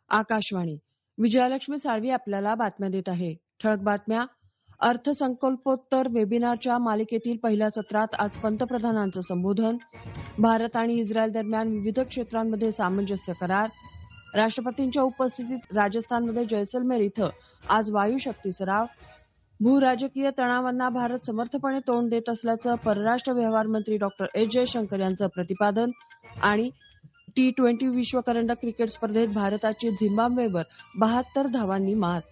आकाशवाणी. विजयालक्ष्मी साळवी आपल्याला बातम्या देत आहे. ठळक बातम्या. अर्थसंकल्पोत्तर वेबिनारच्या मालिकेतील पहिल्या सत्रात आज पंतप्रधानांचं संबोधन. भारत आणि इस्रायल दरम्यान विविध क्षेत्रांमध्ये सामंजस्य करार. राष्ट्रपतींच्या उपस्थितीत राजस्थानमध्ये जैसलमेर इथं आज वायुशक्ती सराव. भूराजकीय तणावांना भारत समर्थपणे तोंड देत असल्याचं परराष्ट्र व्यवहार मंत्री डॉक्टर एस जयशंकर यांचं प्रतिपादन. आणि T20 विश्वकरंडक क्रिकेट स्पर्धेत भारताची झिम्बाब्वेवर 72 धावांनी मात.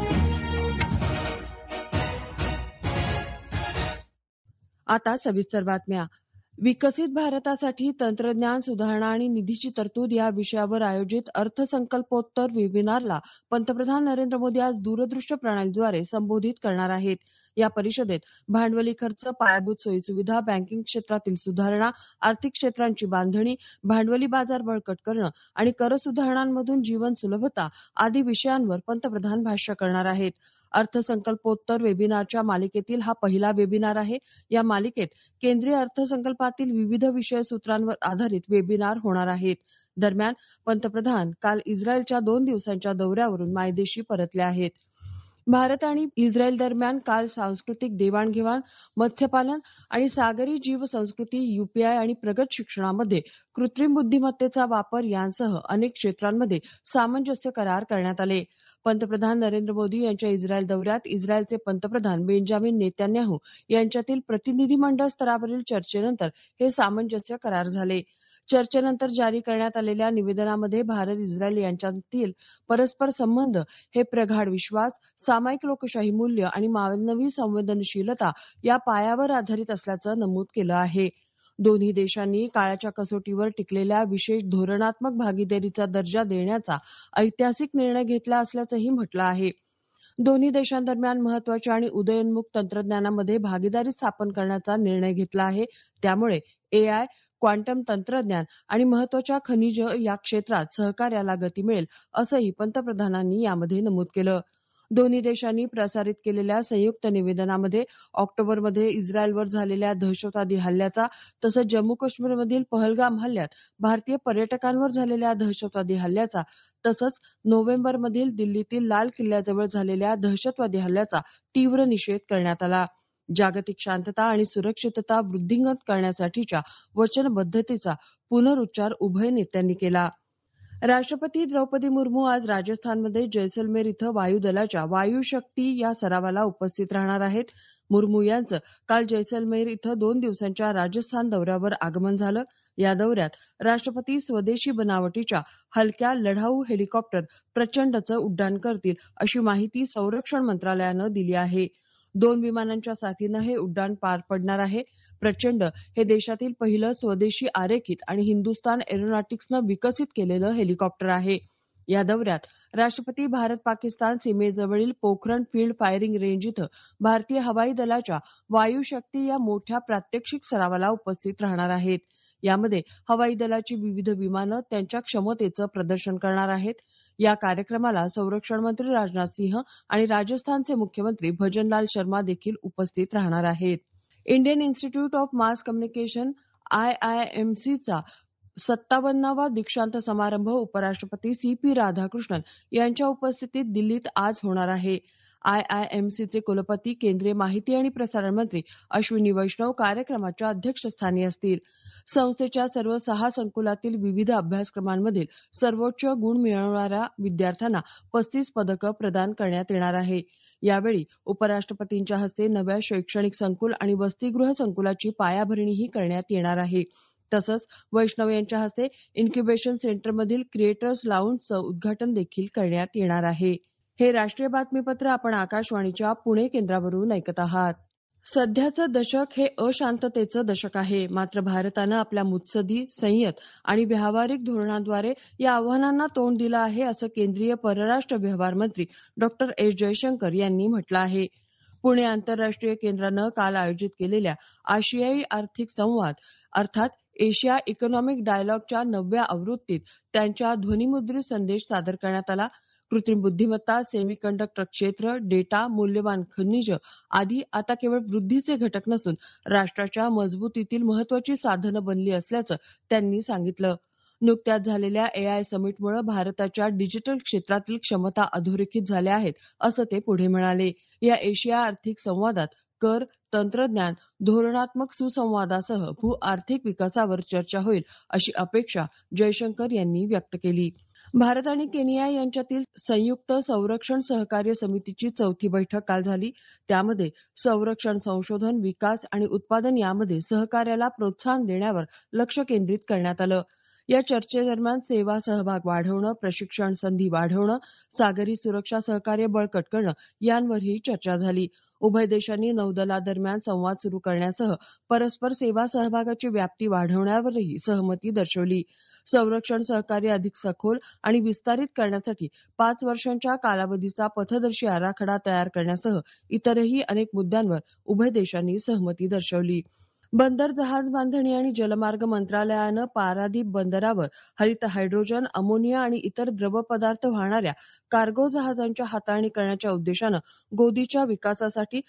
आता सविस्तर बातम्या. विकसित भारतासाठी तंत्रज्ञान सुधारणा आणि निधीची तरतूद या विषयावर आयोजित अर्थसंकल्पोत्तर वेबिनारला पंतप्रधान नरेंद्र मोदी आज दूरदृश्य प्रणालीद्वारे संबोधित करणार आहेत. या परिषदेत भांडवली खर्च, पायाभूत सोयीसुविधा, बँकिंग क्षेत्रातील सुधारणा, आर्थिक क्षेत्रांची बांधणी, भांडवली बाजार बळकट करणं आणि कर सुधारणांमधून जीवन सुलभता आदी विषयांवर पंतप्रधान भाष्य करणार आहेत. अर्थसंकल्पोत्तर वेबिनारच्या मालिकेतील हा पहिला वेबिनार आहे. या मालिकेत केंद्रीय अर्थसंकल्पातील विविध विषय सूत्रांवर आधारित वेबिनार होणार आहेत. दरम्यान पंतप्रधान काल इस्रायलच्या 2 दिवसांच्या दौऱ्यावरून मायदेशी परतले आहेत. भारत आणि इस्रायल दरम्यान काल सांस्कृतिक देवाणघेवाण, मत्स्यपालन आणि सागरी जीवसंस्कृती, यूपीआय आणि प्रगत शिक्षणामध्ये कृत्रिम बुद्धिमत्तेचा वापर यांसह अनेक क्षेत्रांमध्ये सामंजस्य करार करण्यात आले. पंतप्रधान नरेंद्र मोदी यांच्या इस्रायल दौऱ्यात इस्रायलचे पंतप्रधान बेंजामिन नेतान्याहू यांच्यातील प्रतिनिधीमंडळ स्तरावरील चर्चेनंतर हे सामंजस्य करार झाले. चर्चेनंतर जारी करण्यात आलेल्या निवेदनामध्ये भारत इस्रायल यांच्यातील परस्पर संबंध हे प्रगाढ विश्वास, सामायिक लोकशाही मूल्य आणि मानवी संवेदनशीलता या पायावर आधारित असल्याचं नमूद केलं आहे. दोन्ही देशांनी काळाच्या कसोटीवर टिकलेल्या विशेष धोरणात्मक भागीदारीचा दर्जा देण्याचा ऐतिहासिक निर्णय घेतला असल्याचंही म्हटलं आहे. दोन्ही देशांदरम्यान महत्वाच्या आणि उदयोन्मुख तंत्रज्ञानामध्ये भागीदारी स्थापन करण्याचा निर्णय घेतला आहे. त्यामुळे एआय, क्वांटम तंत्रज्ञान आणि महत्वाच्या खनिज या क्षेत्रात सहकार्याला गती मिळेल असंही पंतप्रधानांनी यामध्ये नमूद केलं. दोन्ही देशांनी प्रसारित केलेल्या संयुक्त निवेदनामध्ये ऑक्टोबरमध्ये इस्रायलवर झालेल्या दहशतवादी हल्ल्याचा तसंच जम्मू काश्मीरमधील पहलगाम हल्ल्यात भारतीय पर्यटकांवर झालेल्या दहशतवादी हल्ल्याचा तसंच नोव्हेंबरमधील दिल्लीतील लाल किल्ल्याजवळ झालेल्या दहशतवादी हल्ल्याचा तीव्र निषेध करण्यात आला. जागतिक शांतता आणि सुरक्षितता वृद्धिंगत करण्यासाठीच्या वचनबद्धतेचा पुनरुच्चार उभय नेत्यांनी केला. राष्ट्रपती द्रौपदी मुर्मू आज राजस्थानमध्ये जैसलमेर इथं वायुदलाच्या वायुशक्ती या सरावाला उपस्थित राहणार आहेत. मुर्मू यांचं काल जैसलमेर इथं 2 दिवसांच्या राजस्थान दौऱ्यावर आगमन झालं. या दौऱ्यात राष्ट्रपती स्वदेशी बनावटीच्या हलक्या लढाऊ हेलिकॉप्टर प्रचंडचं उड्डाण करतील अशी माहिती संरक्षण मंत्रालयानं दिली आहे. 2 विमानांच्या साथीनं हे उड्डाण पार पडणार आहे. प्रचंड हे देशातील पहिलं स्वदेशी आरेखित आणि हिंदुस्तान एरोनॉटिक्सनं विकसित केलेलं हेलिकॉप्टर आहे. या दौऱ्यात राष्ट्रपती भारत पाकिस्तान सीमेजवळील पोखरण फील्ड फायरिंग रेंज इथं भारतीय हवाई दलाच्या वायुशक्ती या मोठ्या प्रात्यक्षिक सरावाला उपस्थित राहणार आहेत. यामध्ये हवाई दलाची विविध विमानं त्यांच्या क्षमतेचं प्रदर्शन करणार आहेत. या कार्यक्रमाला संरक्षण मंत्री राजनाथ सिंह आणि राजस्थानचे मुख्यमंत्री भजनलाल शर्मा देखील उपस्थित राहणार आहेत. Indian Institute of Mass Communication IIMCचा 57वा दीक्षांत समारंभ उपराष्ट्रपती CP राधाकृष्णन यांच्या उपस्थितीत दिल्लीत आज होणार आहे. IIMCचे कुलपती केंद्रीय माहिती आणि प्रसारण मंत्री अश्विनी वैष्णव कार्यक्रमाच्या अध्यक्षस्थानी असतील. संस्थेच्या सर्व 6 संकुलातील विविध अभ्यासक्रमांमधील सर्वोच्च गुण मिळवणाऱ्या विद्यार्थ्यांना 35 पदकं प्रदान करण्यात येणार आहे. यावेळी उपराष्ट्रपतींच्या हस्ते नव्या शैक्षणिक संकुल आणि वसतिगृह संकुलाची पायाभरणीही करण्यात येणार आहे. तसंच वैष्णव यांच्या हस्ते इन्क्युबेशन सेंटरमधील क्रिएटर्स लाऊंजचं उद्घाटन देखील करण्यात येणार आहे. हे राष्ट्रीय बातमीपत्र आपण आकाशवाणीच्या पुणे केंद्रावरून ऐकत आहात. सध्याचं दशक हे अशांततेचं दशक आहे. मात्र भारतानं आपल्या मुत्सद्दी, संयत आणि व्यावहारिक धोरणांद्वारे या आव्हानांना तोंड दिलं आहे असं केंद्रीय परराष्ट्र व्यवहार मंत्री डॉक्टर एस जयशंकर यांनी म्हटलं आहे. पुणे आंतरराष्ट्रीय केंद्रानं काल आयोजित केलेल्या आशियाई आर्थिक संवाद अर्थात एशिया इकॉनॉमिक डायलॉगच्या 9व्या आवृत्तीत त्यांच्या ध्वनिमुद्रित संदेश सादर करण्यात आला. कृत्रिम बुद्धिमत्ता, सेमीकंडक्टर क्षेत्र, डेटा, मूल्यवान खनिज आदी आता केवळ वृद्धीचे घटक नसून राष्ट्राच्या मजबूतीतील महत्वाची साधनं बनली असल्याचं त्यांनी सांगितलं. नुकत्याच झालेल्या एआय समिटमुळे भारताच्या डिजिटल क्षेत्रातील क्षमता अधोरेखित झाल्या आहेत, असं ते पुढे म्हणाले. या एशिया आर्थिक संवादात कर, तंत्रज्ञान, धोरणात्मक सुसंवादासह भू-आर्थिक विकासावर चर्चा होईल, अशी अपेक्षा जयशंकर यांनी व्यक्त केली. भारत आणि केनिया यांच्यातील संयुक्त संरक्षण सहकार्य समितीची चौथी बैठक काल झाली. त्यामध्ये संरक्षण संशोधन, विकास आणि उत्पादन यामध्ये सहकार्याला प्रोत्साहन देण्यावर लक्ष केंद्रित करण्यात आलं. या चर्चेदरम्यान सेवा सहभाग वाढवणं, प्रशिक्षण संधी वाढवणं, सागरी सुरक्षा सहकार्य बळकट करणं यांवरही चर्चा झाली. उभय देशांनी नौदलादरम्यान संवाद सुरू करण्यासह परस्पर सेवा सहभागाची व्याप्ती वाढवण्यावरही सहमती दर्शवली. संरक्षण सहकार्य अधिक सखोल आणि विस्तारित करण्यासाठी 5 वर्षांच्या कालावधीचा पथदर्शी आराखडा तयार करण्यासह इतरही अनेक मुद्द्यांवर उभय देशांनी सहमती दर्शवली. बंदर, जहाज बांधणी आणि जलमार्ग मंत्रालयानं पारादीप बंदरावर हरित हायड्रोजन, अमोनिया आणि इतर द्रवपदार्थ वाहणाऱ्या कार्गो जहाजांच्या हाताळणी करण्याच्या उद्देशानं गोदीच्या विकासासाठी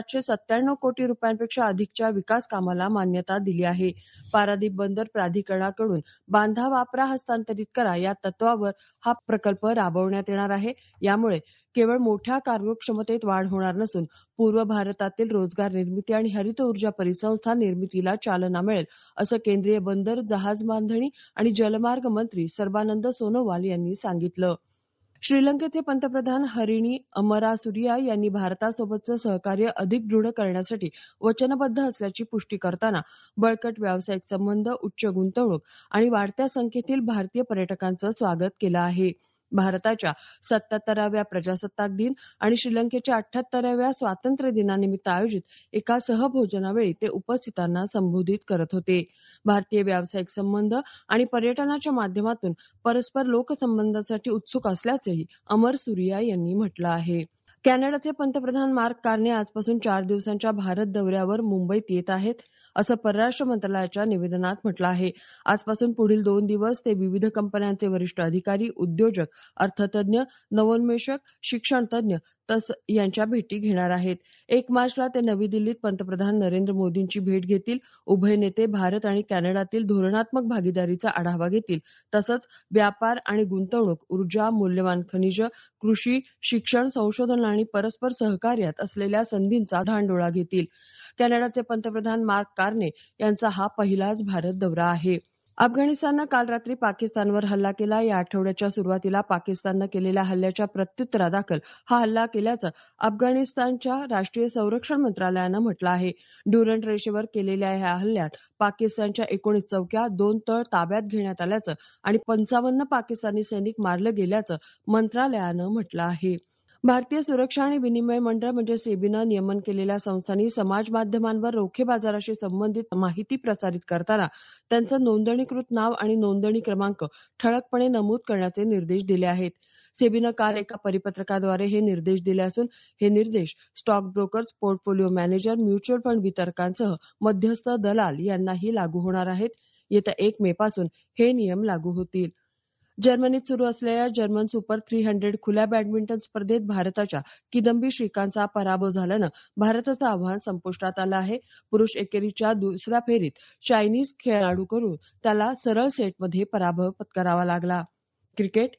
797 कोटी रुपयांपेक्षा अधिकच्या विकास कामाला मान्यता दिली आहे. पारादीप बंदर प्राधिकरणाकडून बांधा वापरा हस्तांतरित करा या तत्वावर हा प्रकल्प राबवण्यात येणार आहे. यामुळे केवळ मोठ्या कार्गो क्षमतेत वाढ होणार नसून पूर्व भारतातील रोजगार निर्मिती आणि हरित ऊर्जा परिसंस्था निर्मितीला चालना मिळेल, असं केंद्रीय बंदर, जहाज बांधणी आणि जलमार्ग मंत्री सर्बानंद सोनोवाल यांनी सांगितलं. श्रीलंकेचे पंतप्रधान हरिणी अमरासुरिया यांनी भारतासोबतचं सहकार्य अधिक दृढ करण्यासाठी वचनबद्ध असल्याची पुष्टी करताना बळकट व्यावसायिक संबंध, उच्च गुंतवणूक आणि वाढत्या संख्येतील भारतीय पर्यटकांचं स्वागत केलं आहे. भारताच्या 77व्या प्रजासत्ताक दिन आणि श्रीलंकेच्या 78व्या स्वातंत्र्य दिनानिमित्त आयोजित एका सहभोजनावेळी ते उपस्थितांना संबोधित करत होते. भारतीय व्यावसायिक संबंध आणि पर्यटनाच्या माध्यमातून परस्पर लोकसंबंधांसाठी उत्सुक असल्याचंही अमरसुरिया यांनी म्हटलं आहे. कॅनडाचे पंतप्रधान मार्क कार्ने आजपासून 4 दिवसांच्या भारत दौऱ्यावर मुंबईत येत आहेत, असं परराष्ट्र मंत्रालयाच्या निवेदनात म्हटलं आहे. आजपासून पुढील 2 दिवस ते विविध कंपन्यांचे वरिष्ठ अधिकारी, उद्योजक, अर्थतज्ञ, नवोन्मेषक, शिक्षण तज्ञ यांच्या भेटी घेणार आहेत. 1 मार्चला ते नवी दिल्लीत पंतप्रधान नरेंद्र मोदींची भेट घेतील. उभय नेते भारत आणि कॅनडातील धोरणात्मक भागीदारीचा आढावा घेतील. तसंच व्यापार आणि गुंतवणूक, ऊर्जा, मूल्यवान खनिजं, कृषी, शिक्षण, संशोधन आणि परस्पर सहकार्यात असलेल्या संधींचा धांडोळा घेतील. कॅनडाचे पंतप्रधान मार्क कार्ने यांचा हा पहिलाच भारत दौरा आहे. अफगाणिस्ताननं काल रात्री पाकिस्तानवर हल्ला केला. या आठवड्याच्या सुरुवातीला पाकिस्ताननं केलेल्या हल्ल्याच्या प्रत्युत्तरादाखल हा हल्ला केल्याचं अफगाणिस्तानच्या राष्ट्रीय संरक्षण मंत्रालयानं म्हटलं आहे. ड्युरंट रेषेवर केलेल्या या हल्ल्यात पाकिस्तानच्या 19 चौक्या, 2 तळ ताब्यात घेण्यात आल्याचं आणि 55 पाकिस्तानी सैनिक मारले गेल्याचं मंत्रालयानं म्हटलं आहे. भारतीय सुरक्षा आणि विनिमय मंडळ म्हणजे सेबीनं नियमन केलेल्या संस्थांनी समाज माध्यमांवर रोखे बाजाराशी संबंधित माहिती प्रसारित करताना त्यांचं नोंदणीकृत नाव आणि नोंदणी क्रमांक ठळकपणे नमूद करण्याचे निर्देश दिले आहेत. सेबीनं काल एका परिपत्रकाद्वारे हे निर्देश दिले असून हे निर्देश stock brokers, portfolio manager, mutual fund वितरकांसह मध्यस्थ दलाल यांनाही लागू होणार आहेत. येत्या 1 मे पासून हे नियम लागू होतील. जर्मनीत सुरू असलेल्या जर्मन सुपर 300 खुल्या बॅडमिंटन स्पर्धेत भारताच्या किदंबी श्रीकांतचा पराभव झाल्यानं भारताचं आव्हान संपुष्टात आलं आहे. पुरुष एकेरीच्या दुसऱ्या फेरीत चायनीज खेळाडूकडून त्याला सरळ सेटमध्ये पराभव पत्करावा लागला. क्रिकेट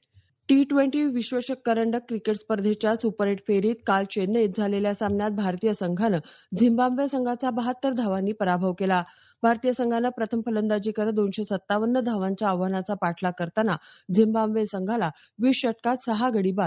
T20 विश्वचषक करंडक क्रिकेट स्पर्धेच्या सुपर 8 फेरीत काल चेन्नईत झालेल्या सामन्यात भारतीय संघानं झिम्बाब्वे संघाचा 72 धावांनी पराभव केला. भारतीय संघानं प्रथम फलंदाजी करत 257 धावांच्या आव्हानाचा पाठलाग करताना झिम्बाब्वे संघाला 20 षटकात 6 गडी बाद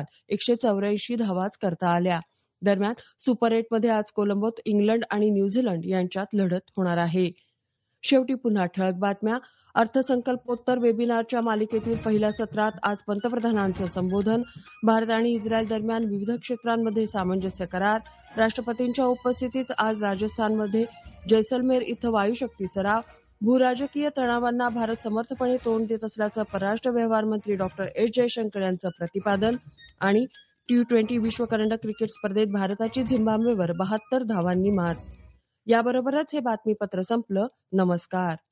184 धावाच करता आल्या. दरम्यान सुपर 8 मध्ये आज कोलंबोत इंग्लंड आणि न्यूझीलंड यांच्यात लढत होणार आहे. शेवटी पुन्हा ठळक बातम्या. अर्थसंकल्पोत्तर वेबिनारच्या मालिकेतील पहिल्या सत्रात आज पंतप्रधानांचं संबोधन. भारत आणि इस्रायल दरम्यान विविध क्षेत्रांमध्ये सामंजस्य करार. राष्ट्रपतींच्या उपस्थितीत आज राजस्थानमध्ये जैसलमेर इथं वायुशक्ती सराव. भूराजकीय तणावांना भारत समर्थपणे तोंड देत असल्याचं परराष्ट्र व्यवहार मंत्री डॉ. एस. जयशंकर यांचं प्रतिपादन. आणि T20 विश्वकरंडक क्रिकेट स्पर्धेत भारताची झिम्बाब्वेवर 72 धावांनी मात. याबरोबरच हे बातमीपत्र संपलं. नमस्कार.